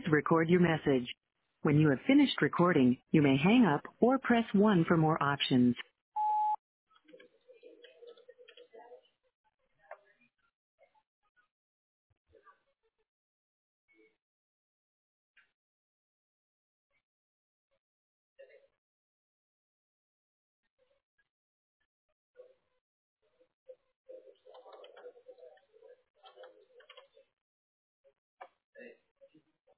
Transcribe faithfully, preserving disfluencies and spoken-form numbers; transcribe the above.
to record your message. When you have finished recording, you may hang up or press one for more options.